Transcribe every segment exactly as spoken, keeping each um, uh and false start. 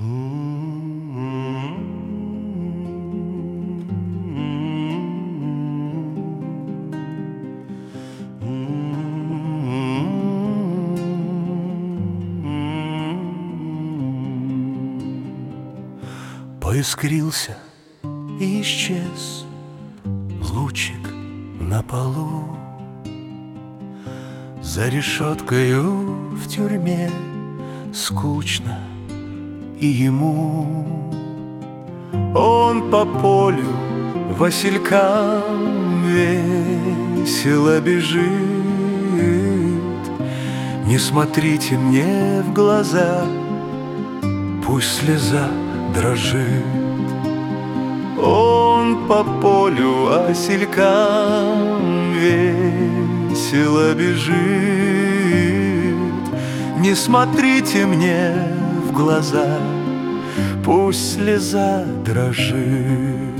Поискрился и исчез лучик на полу. За решеткою в тюрьме скучно и ему. Он по полю василькам весело бежит. Не смотрите мне в глаза, пусть слеза дрожит. Он по полю василькам весело бежит. Не смотрите мне в глаза, пусть слеза дрожит.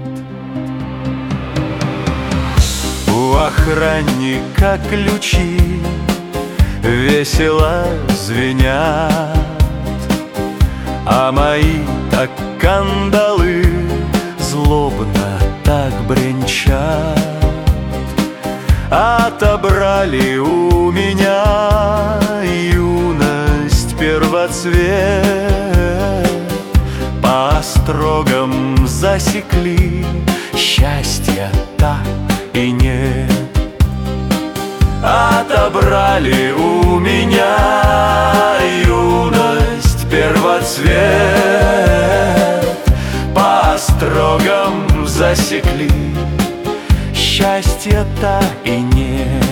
У охранника ключи весело звенят, а мои так кандалы злобно так бренчат. Отобрали у меня юность первоцвет, по строгам засекли, счастья так и нет. Отобрали у меня юность первоцвет, по строгам засекли, счастья-то и нет.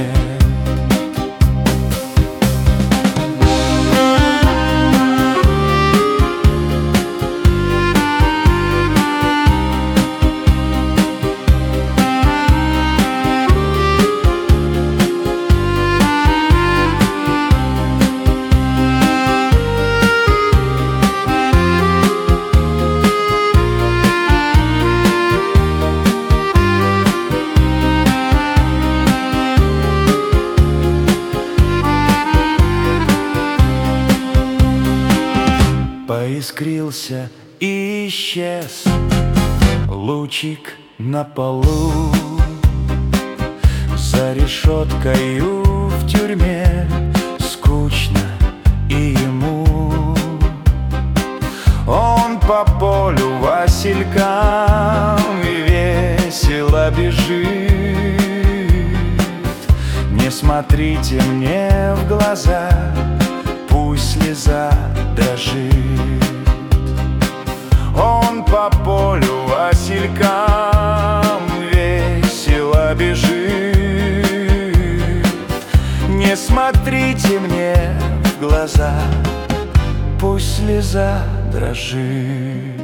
Поискрился и исчез лучик на полу. За решеткою в тюрьме скучно и ему. Он по полю василькам весело бежит. Не смотрите мне в глаза, пусть слеза дрожит. Он по полю василькам весело бежит. Не смотрите мне в глаза, пусть слеза дрожит.